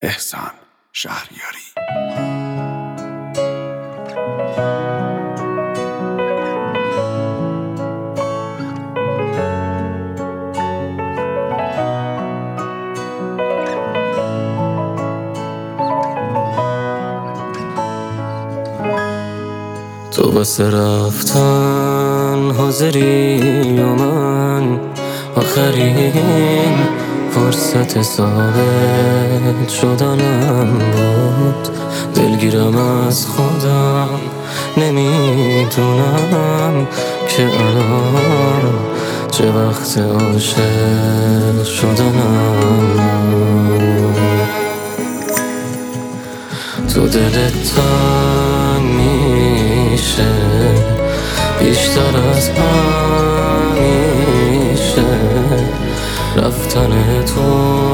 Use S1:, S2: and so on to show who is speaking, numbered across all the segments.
S1: احسان شهریاری.
S2: تو واسه رفتن حاضری و من آخرین فرصت ثابت شدنم بود. دلگیرم از خودم، نمیدونم که الان چه وقت عاشق شدنم. تو دلت تنگ میشه بیشتر از همیشه، رفتن تو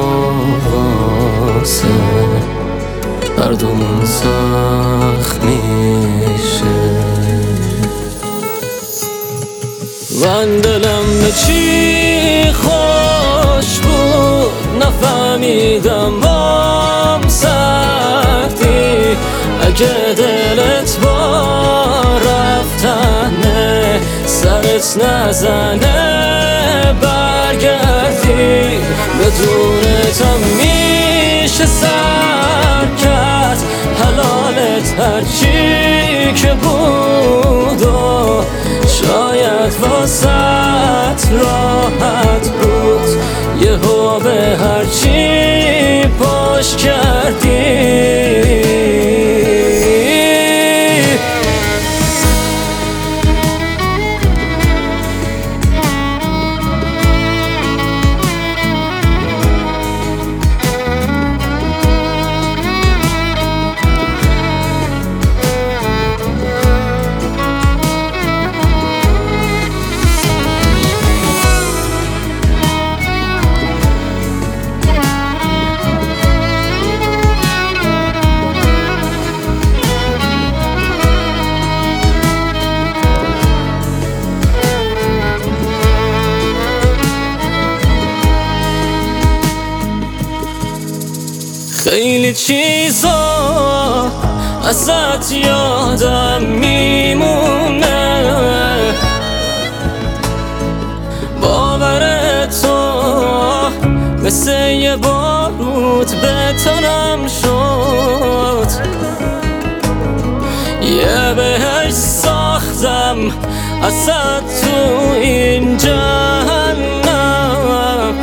S2: واسه هر دومون سخت میشه. من دلم به چی خوش بود نفهمیدم بام سردی. اگه دلت با رفتنه سرت نزنه برگردی، بدون تا میشه سر کرد حلالت هرچی که بود و شاید واسط راحت بود یهو به هرچی پشت کردی. خیلی چیزا ازت یادم میمونه، باور تو مثل یه بارود به تنم شد. یه بهشت ساختم ازت تو این جهنم،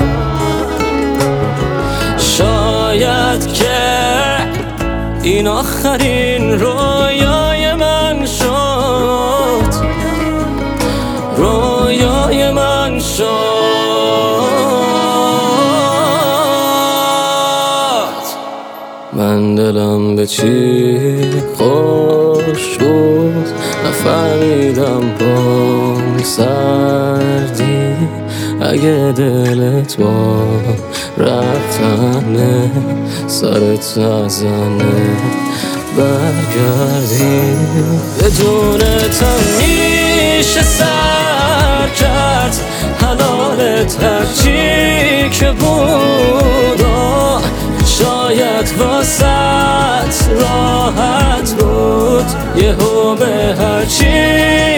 S2: شاید که این آخرین رویای من شد، رویای من شد. من دلم به چی خوش بود نفهمیدم بام سردی. اگه دلت با رفتنه سرت نزنه برگردی، بدون تا میشه سر کرد حلالت هرچی که بود و شاید واسط راحت بود یهو به هرچی